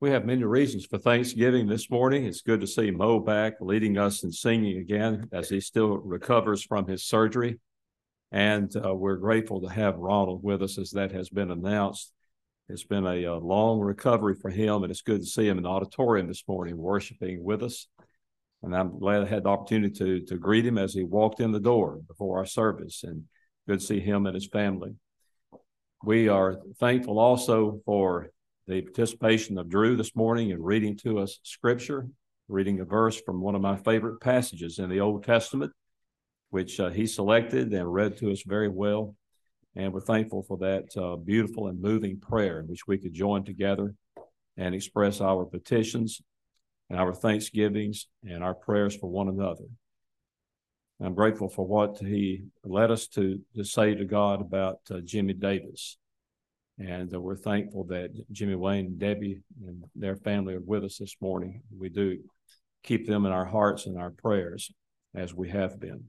We have many reasons for Thanksgiving this morning. It's good to see Mo back leading us in singing again as he still recovers from his surgery. And we're grateful to have Ronald with us as that has been announced. It's been a long recovery for him, and it's good to see him in the auditorium this morning worshiping with us. And I'm glad I had the opportunity to greet him as he walked in the door before our service, and good to see him and his family. We are thankful also for the participation of Drew this morning in reading to us Scripture, reading a verse from one of my favorite passages in the Old Testament, which he selected and read to us very well. And we're thankful for that beautiful and moving prayer in which we could join together and express our petitions and our thanksgivings and our prayers for one another. I'm grateful for what he led us to say to God about Jimmy Davis. And we're thankful that Jimmy Wayne and Debbie and their family are with us this morning. We do keep them in our hearts and our prayers as we have been.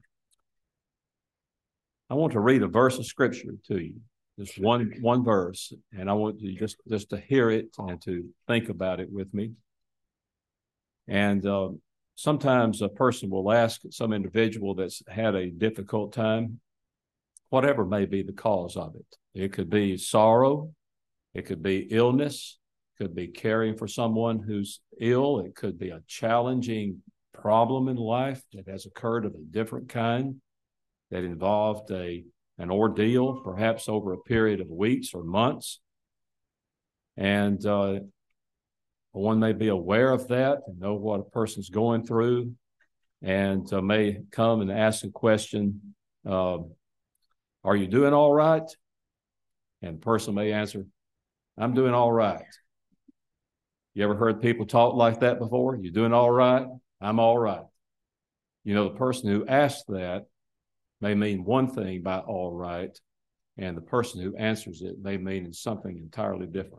I want to read a verse of Scripture to you, just one verse, and I want you just to hear it and to think about it with me. And sometimes a person will ask some individual that's had a difficult time, whatever may be the cause of it. It could be sorrow, it could be illness, it could be caring for someone who's ill, it could be a challenging problem in life that has occurred of a different kind, that involved an ordeal, perhaps over a period of weeks or months. And one may be aware of that and know what a person's going through, and may come and ask a question, are you doing all right? And the person may answer, I'm doing all right. You ever heard people talk like that before? You doing all right? I'm all right. You know, the person who asked that may mean one thing by all right, and the person who answers it may mean something entirely different.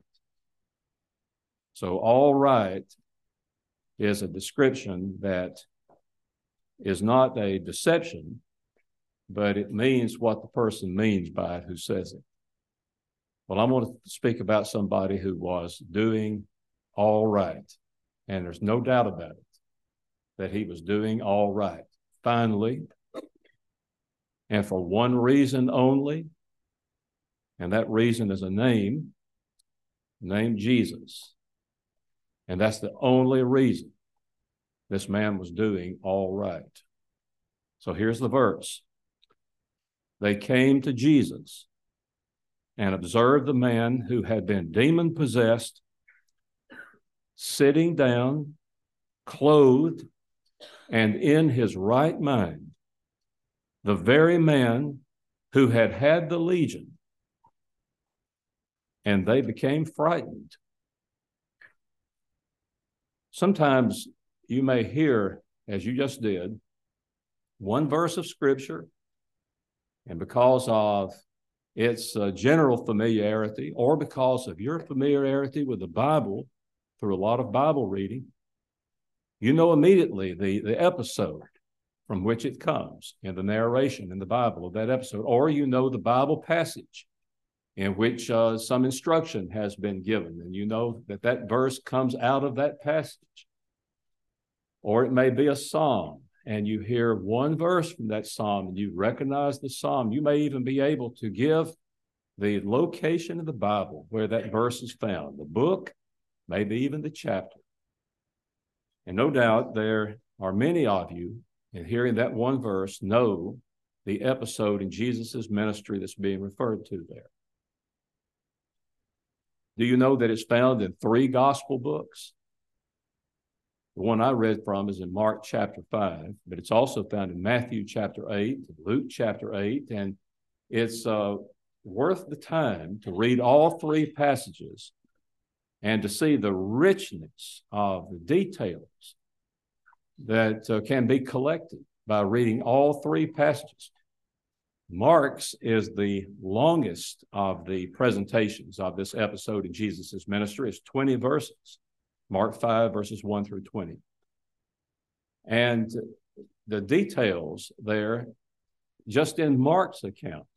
So all right is a description that is not a deception, but it means what the person means by it who says it. Well, I'm going to speak about somebody who was doing all right, and there's no doubt about it that he was doing all right. Finally, and for one reason only, and that reason is a name, named Jesus. And that's the only reason this man was doing all right. So here's the verse. They came to Jesus and observed the man who had been demon-possessed, sitting down, clothed, and in his right mind, the very man who had had the legion, and they became frightened. Sometimes you may hear, as you just did, one verse of Scripture, and because of its general familiarity, or because of your familiarity with the Bible through a lot of Bible reading, you know immediately the episode from which it comes in the narration in the Bible of that episode, or you know the Bible passage in which some instruction has been given, and you know that verse comes out of that passage. Or it may be a psalm, and you hear one verse from that psalm, and you recognize the psalm. You may even be able to give the location of the Bible where that verse is found, the book, maybe even the chapter. And no doubt there are many of you, in hearing that one verse, know the episode in Jesus' ministry that's being referred to there. Do you know that it's found in 3 gospel books? The one I read from is in Mark chapter 5, but it's also found in Matthew chapter 8, Luke chapter 8, and it's worth the time to read all 3 passages and to see the richness of the details that can be collected by reading all 3 passages. Mark's is the longest of the presentations of this episode in Jesus' ministry. It's 20 verses, Mark 5, verses 1 through 20. And the details there, just in Mark's account,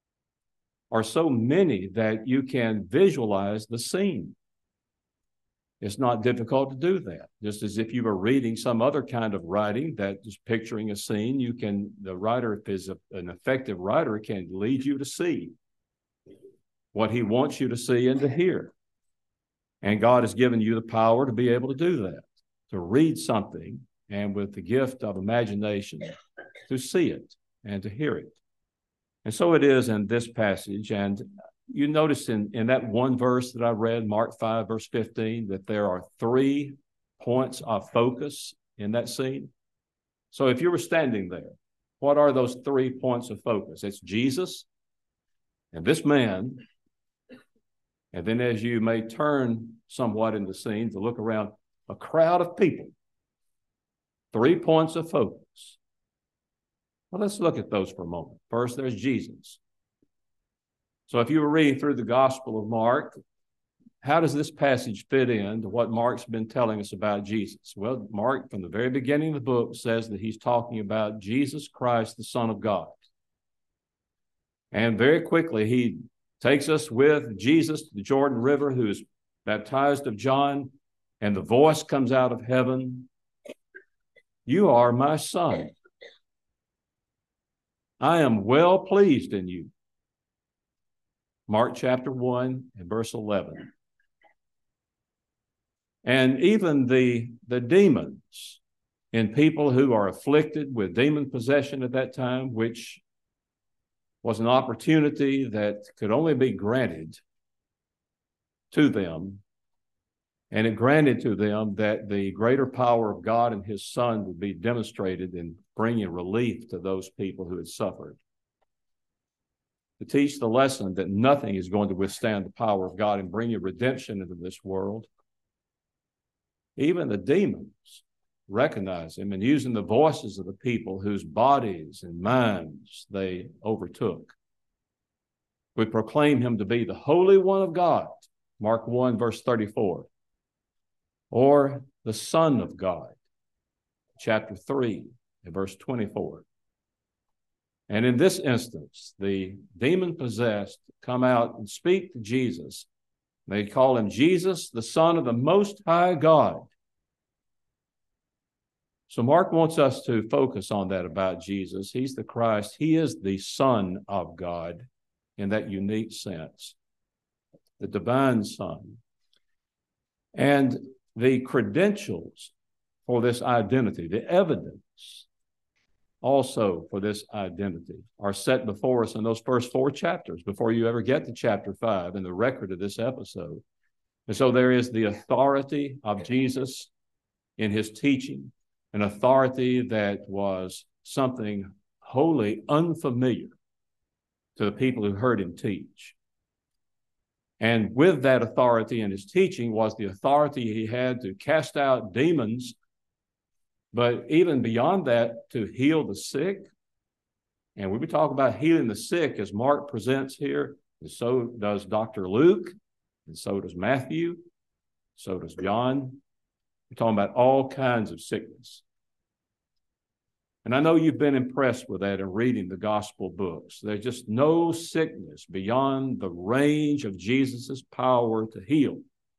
are so many that you can visualize the scene. It's not difficult to do that. Just as if you were reading some other kind of writing that is picturing a scene, the writer, if is an effective writer, can lead you to see what he wants you to see and to hear. And God has given you the power to be able to do that, to read something and with the gift of imagination to see it and to hear it. And so it is in this passage. And you notice in that one verse that I read, Mark 5, verse 15, that there are 3 points of focus in that scene. So if you were standing there, what are those 3 points of focus? It's Jesus and this man. And then as you may turn somewhat in the scene to look around, a crowd of people. 3 points of focus. Well, let's look at those for a moment. First, there's Jesus. So if you were reading through the Gospel of Mark, how does this passage fit into what Mark's been telling us about Jesus? Well, Mark, from the very beginning of the book, says that he's talking about Jesus Christ, the Son of God. And very quickly, he takes us with Jesus to the Jordan River, who is baptized of John, and the voice comes out of heaven, "You are my son. I am well pleased in you." Mark chapter 1 and verse 11. And even the demons in people who are afflicted with demon possession at that time, which was an opportunity that could only be granted to them. And it granted to them that the greater power of God and his Son would be demonstrated in bringing relief to those people who had suffered. To teach the lesson that nothing is going to withstand the power of God and bring you redemption into this world. Even the demons recognize him, and using the voices of the people whose bodies and minds they overtook. We proclaim him to be the Holy One of God, Mark 1, verse 34, or the Son of God, chapter 3, and verse 24. And in this instance, the demon-possessed come out and speak to Jesus. They call him Jesus, the Son of the Most High God. So Mark wants us to focus on that about Jesus. He's the Christ. He is the Son of God in that unique sense, the divine Son. And the credentials for this identity, the evidence also for this identity, are set before us in those first 4 chapters before you ever get to chapter 5 in the record of this episode. And so there is the authority of Jesus in his teaching, an authority that was something wholly unfamiliar to the people who heard him teach. And with that authority in his teaching was the authority he had to cast out demons, but even beyond that, to heal the sick. And we talk about healing the sick as Mark presents here, and so does Dr. Luke, and so does Matthew, so does John. We're talking about all kinds of sickness. And I know you've been impressed with that in reading the gospel books. There's just no sickness beyond the range of Jesus' power to heal.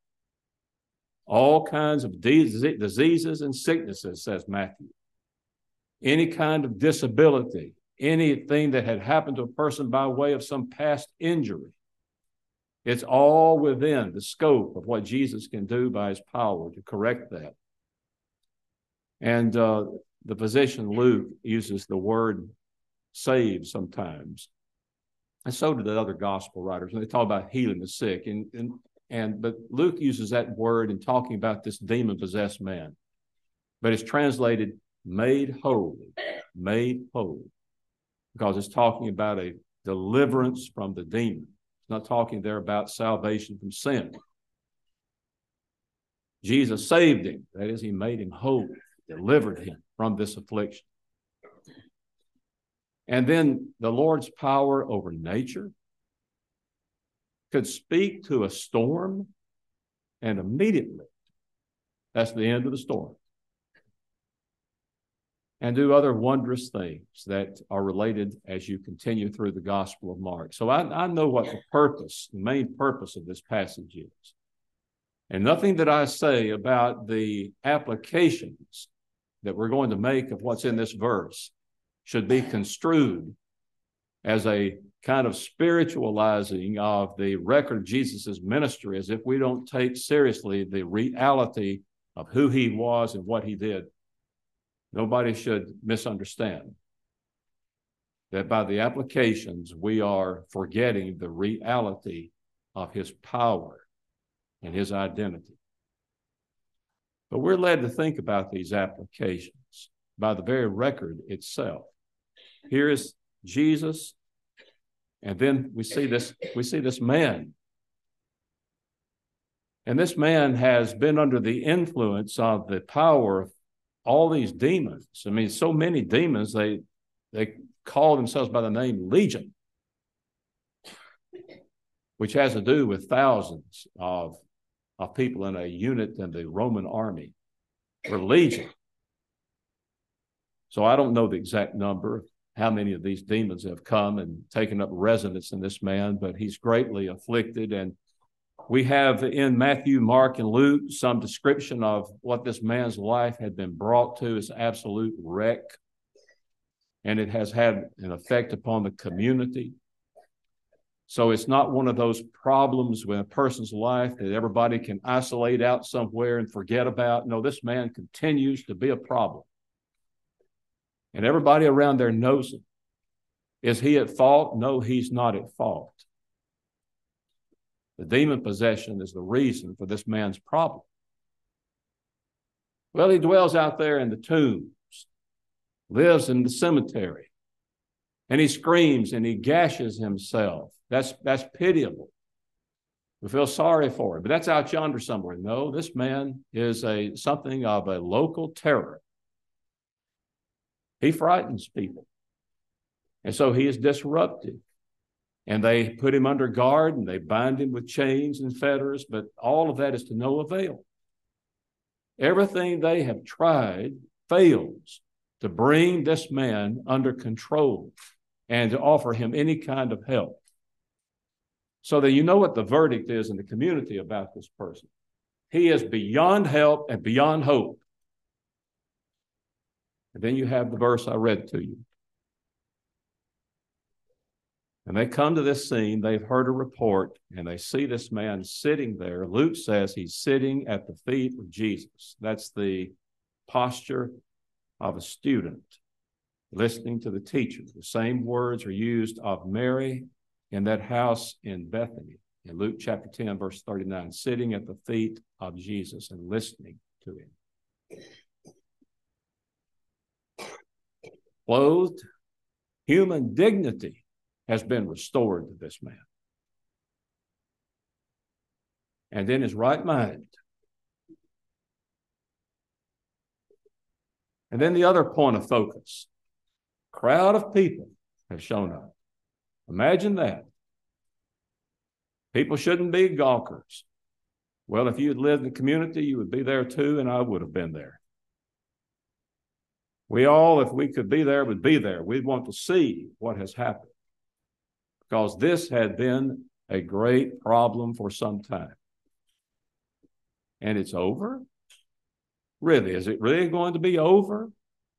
All kinds of diseases and sicknesses, says Matthew. Any kind of disability, anything that had happened to a person by way of some past injury. It's all within the scope of what Jesus can do by his power to correct that. And the physician Luke uses the word save sometimes. And so do the other gospel writers when they talk about healing the sick. But Luke uses that word in talking about this demon-possessed man. But it's translated made whole, because it's talking about a deliverance from the demon. It's not talking there about salvation from sin. Jesus saved him. That is, he made him whole, delivered him from this affliction. And then the Lord's power over nature could speak to a storm, and immediately that's the end of the storm. And do other wondrous things that are related as you continue through the Gospel of Mark. So I know what the main purpose of this passage is. And nothing that I say about the applications that we're going to make of what's in this verse should be construed as a kind of spiritualizing of the record of Jesus' ministry, as if we don't take seriously the reality of who he was and what he did. Nobody should misunderstand that by the applications, we are forgetting the reality of his power and his identity. But we're led to think about these applications by the very record itself. Here is Jesus, and then we see this man. And this man has been under the influence of the power of all these demons. I mean, so many demons, they call themselves by the name Legion, which has to do with thousands of people in a unit in the Roman army. Were Legion. So I don't know the exact number, how many of these demons have come and taken up residence in this man, but he's greatly afflicted. And we have in Matthew, Mark, and Luke some description of what this man's life had been brought to as absolute wreck. And it has had an effect upon the community. So it's not one of those problems with a person's life that everybody can isolate out somewhere and forget about. No, this man continues to be a problem. And everybody around there knows it. Is he at fault? No, he's not at fault. The demon possession is the reason for this man's problem. Well, he dwells out there in the tombs, lives in the cemetery, and he screams and he gashes himself. That's pitiable. We feel sorry for him, but that's out yonder somewhere. No, this man is something of a local terror. He frightens people. And so he is disruptive. And they put him under guard and they bind him with chains and fetters, but all of that is to no avail. Everything they have tried fails to bring this man under control and to offer him any kind of help. So that you know what the verdict is in the community about this person. He is beyond help and beyond hope. And then you have the verse I read to you. And they come to this scene, they've heard a report, and they see this man sitting there. Luke says he's sitting at the feet of Jesus. That's the posture of a student listening to the teacher. The same words are used of Mary in that house in Bethany, in Luke chapter 10, verse 39, sitting at the feet of Jesus and listening to him. Clothed, human dignity has been restored to this man. And in his right mind. And then the other point of focus, crowd of people have shown up. Imagine that. People shouldn't be gawkers. Well, if you had lived in the community, you would be there too, and I would have been there. We all, if we could be there, would be there. We'd want to see what has happened. Because this had been a great problem for some time. And it's over? Really, is it really going to be over?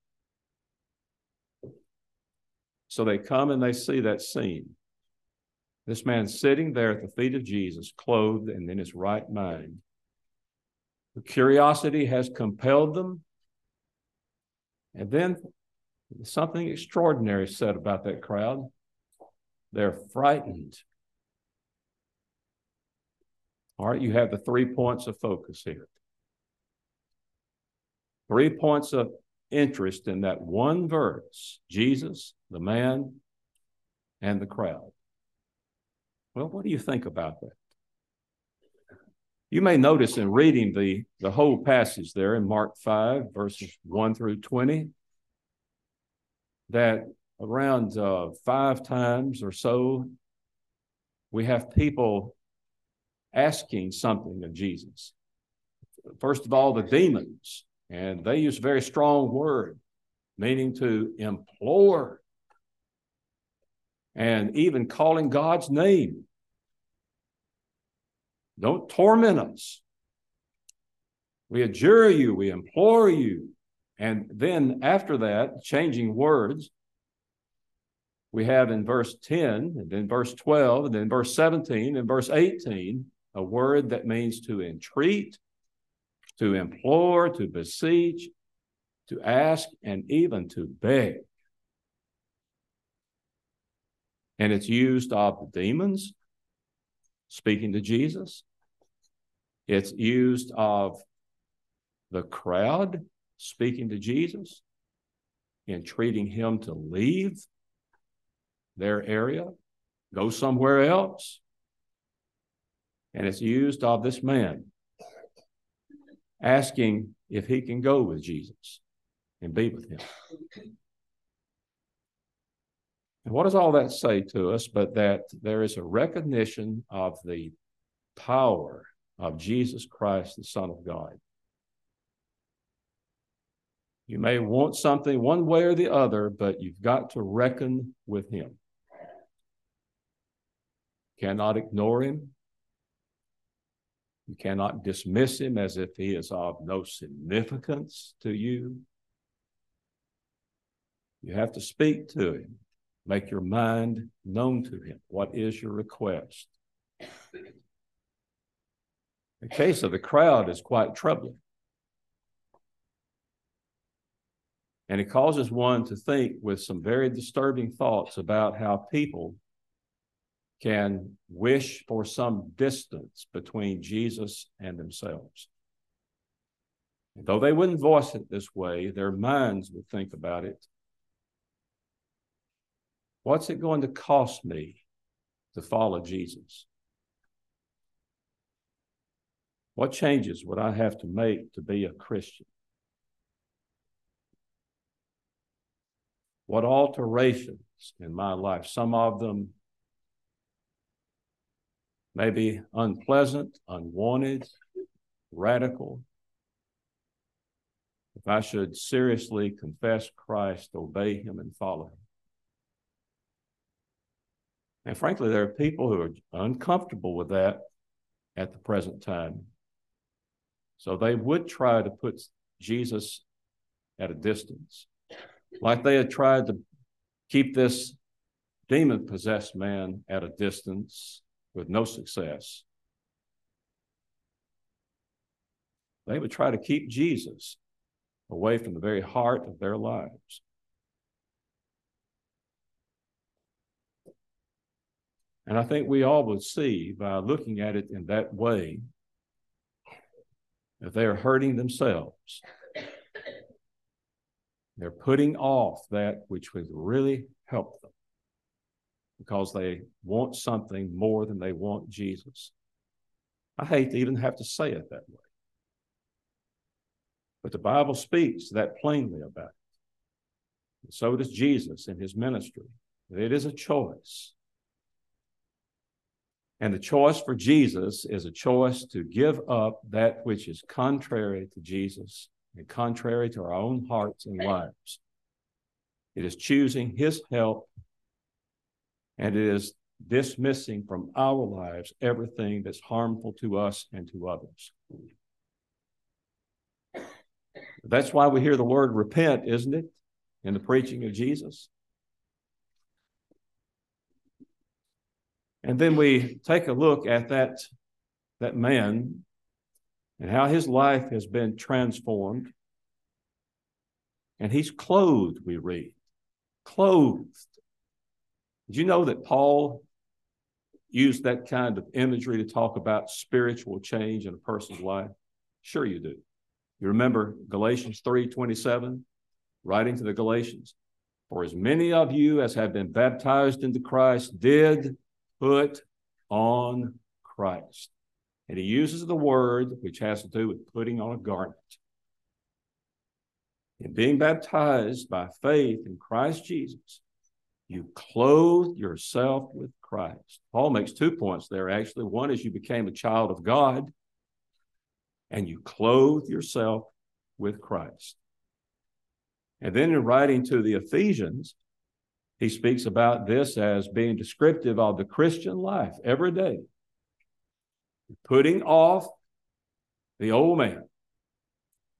So they come and they see that scene. This man sitting there at the feet of Jesus, clothed and in his right mind. The curiosity has compelled them. And then something extraordinary said about that crowd. They're frightened. All right, you have the 3 points of focus here. 3 points of interest in that one verse, Jesus, the man, and the crowd. Well, what do you think about that? You may notice in reading the whole passage there in Mark 5, verses 1 through 20, that around 5 times or so, we have people asking something of Jesus. First of all, the demons, and they use a very strong word, meaning to implore, and even calling God's name. Don't torment us. We adjure you, we implore you. And then after that, changing words, we have in verse 10, and then verse 12, and then verse 17, and verse 18, a word that means to entreat, to implore, to beseech, to ask, and even to beg. And it's used of the demons speaking to Jesus. It's used of the crowd speaking to Jesus, entreating him to leave their area, go somewhere else. And it's used of this man asking if he can go with Jesus and be with him. And what does all that say to us? But that there is a recognition of the power of Jesus Christ, the Son of God. You may want something one way or the other, but you've got to reckon with him. You cannot ignore him. You cannot dismiss him as if he is of no significance to you. You have to speak to him. Make your mind known to him. What is your request? The case of the crowd is quite troubling. And it causes one to think with some very disturbing thoughts about how people can wish for some distance between Jesus and themselves. And though they wouldn't voice it this way, their minds would think about it. What's it going to cost me to follow Jesus? What changes would I have to make to be a Christian? What alterations in my life? Some of them may be unpleasant, unwanted, radical. If I should seriously confess Christ, obey him, and follow him. And frankly, there are people who are uncomfortable with that at the present time. So they would try to put Jesus at a distance, like they had tried to keep this demon-possessed man at a distance with no success. They would try to keep Jesus away from the very heart of their lives. And I think we all would see by looking at it in that way that they are hurting themselves. They're putting off that which would really help them because they want something more than they want Jesus. I hate to even have to say it that way. But the Bible speaks that plainly about it. And so does Jesus in his ministry. It is a choice. And the choice for Jesus is a choice to give up that which is contrary to Jesus and contrary to our own hearts and lives. It is choosing his help, and it is dismissing from our lives everything that's harmful to us and to others. That's why we hear the word repent, isn't it, in the preaching of Jesus? And then we take a look at that man and how his life has been transformed. And he's clothed, we read. Clothed. Did you know that Paul used that kind of imagery to talk about spiritual change in a person's life? Sure you do. You remember Galatians 3:27, writing to the Galatians, for as many of you as have been baptized into Christ did put on Christ. And he uses the word which has to do with putting on a garment. In being baptized by faith in Christ Jesus, you clothe yourself with Christ. Paul makes 2 points there, actually. One is you became a child of God, and you clothe yourself with Christ. And then in writing to the Ephesians, he speaks about this as being descriptive of the Christian life every day. Putting off the old man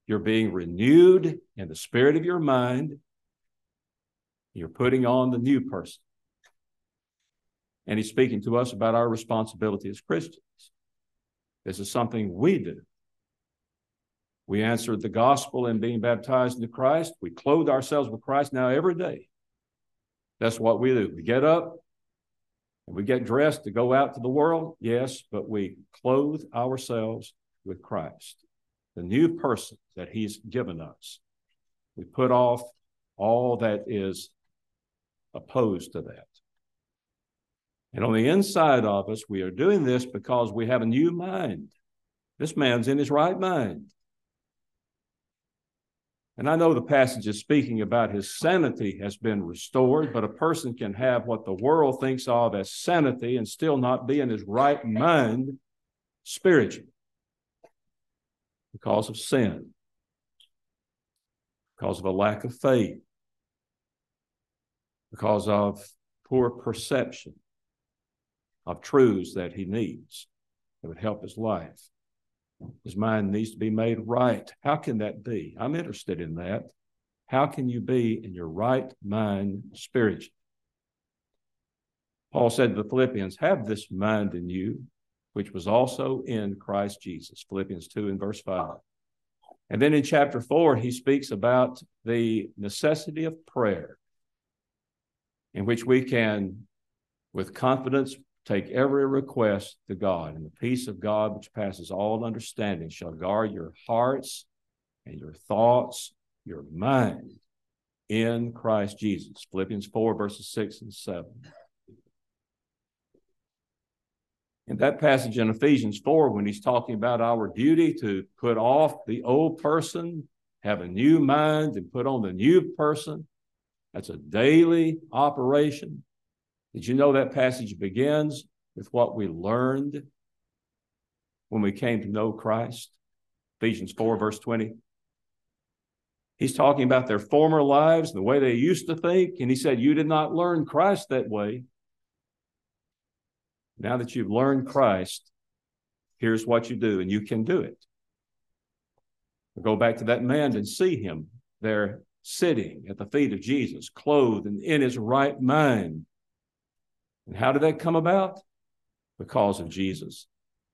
You're being renewed in the spirit of your mind. You're putting on the new person. And he's speaking to us about our responsibility as Christians. This is something we do. We answered the gospel in being baptized into Christ. We clothe ourselves with Christ now every day. That's what we do. We get up and we get dressed to go out to the world, yes, but we clothe ourselves with Christ, the new person that he's given us. We put off all that is opposed to that. And on the inside of us, we are doing this because we have a new mind. This man's in his right mind. And I know the passage is speaking about his sanity has been restored, but a person can have what the world thinks of as sanity and still not be in his right mind spiritually because of sin, because of a lack of faith, because of poor perception of truths that he needs that would help his life. His mind needs to be made right. How can that be? I'm interested in that. How can you be in your right mind spiritually? Paul said to the Philippians, have this mind in you, which was also in Christ Jesus. Philippians 2 and verse 5. And then in chapter 4, he speaks about the necessity of prayer, in which we can, with confidence, take every request to God, and the peace of God, which passes all understanding, shall guard your hearts and your thoughts, your mind in Christ Jesus. Philippians 4, verses 6 and 7. In that passage in Ephesians 4, when he's talking about our duty to put off the old person, have a new mind, and put on the new person, that's a daily operation. Did you know that passage begins with what we learned when we came to know Christ? Ephesians 4, verse 20. He's talking about their former lives, the way they used to think, and he said, you did not learn Christ that way. Now that you've learned Christ, here's what you do, and you can do it. We'll go back to that man and see him there sitting at the feet of Jesus, clothed and in his right mind. And how did that come about? Because of Jesus.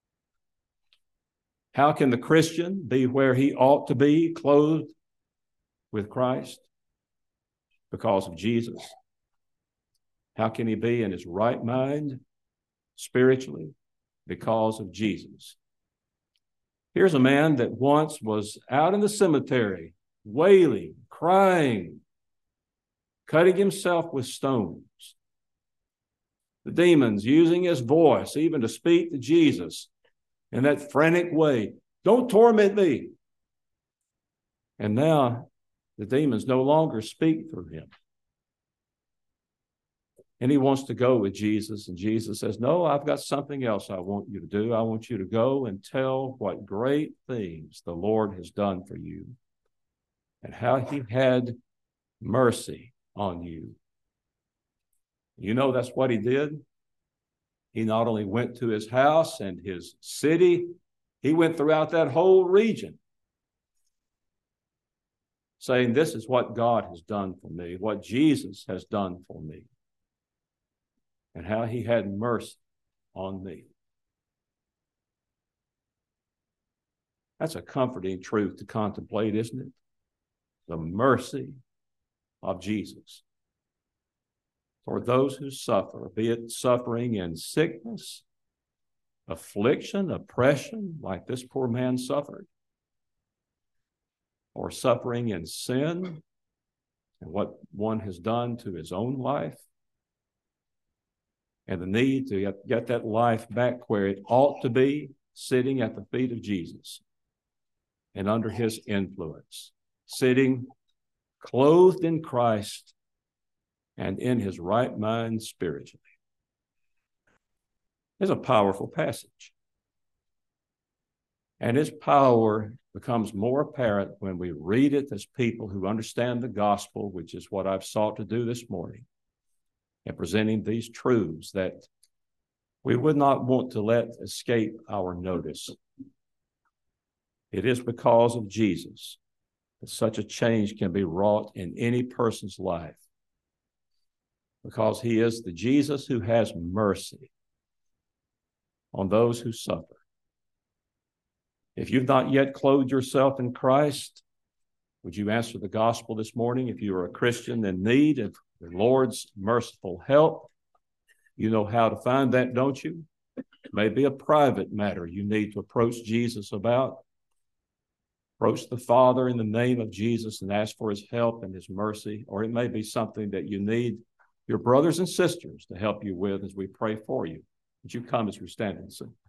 How can the Christian be where he ought to be, clothed with Christ? Because of Jesus. How can he be in his right mind spiritually? Because of Jesus. Here's a man that once was out in the cemetery, wailing, crying, cutting himself with stones. The demons using his voice even to speak to Jesus in that frantic way. Don't torment me. And now the demons no longer speak through him. And he wants to go with Jesus. And Jesus says, no, I've got something else I want you to do. I want you to go and tell what great things the Lord has done for you and how he had mercy on you. You know that's what he did. He not only went to his house and his city, he went throughout that whole region saying, this is what God has done for me, what Jesus has done for me, and how he had mercy on me. That's a comforting truth to contemplate, isn't it? The mercy of Jesus for those who suffer, be it suffering in sickness, affliction, oppression, like this poor man suffered, or suffering in sin and what one has done to his own life, and the need to get that life back where it ought to be, sitting at the feet of Jesus and under his influence, sitting clothed in Christ and in his right mind spiritually. It's a powerful passage. And its power becomes more apparent when we read it as people who understand the gospel, which is what I've sought to do this morning, and presenting these truths that we would not want to let escape our notice. It is because of Jesus that such a change can be wrought in any person's life, because he is the Jesus who has mercy on those who suffer. If you've not yet clothed yourself in Christ, would you answer the gospel this morning? If you are a Christian in need of the Lord's merciful help, you know how to find that, don't you? It may be a private matter you need to approach Jesus about. Approach the Father in the name of Jesus and ask for his help and his mercy, or it may be something that you need your brothers and sisters to help you with as we pray for you. Would you come as we stand and sing?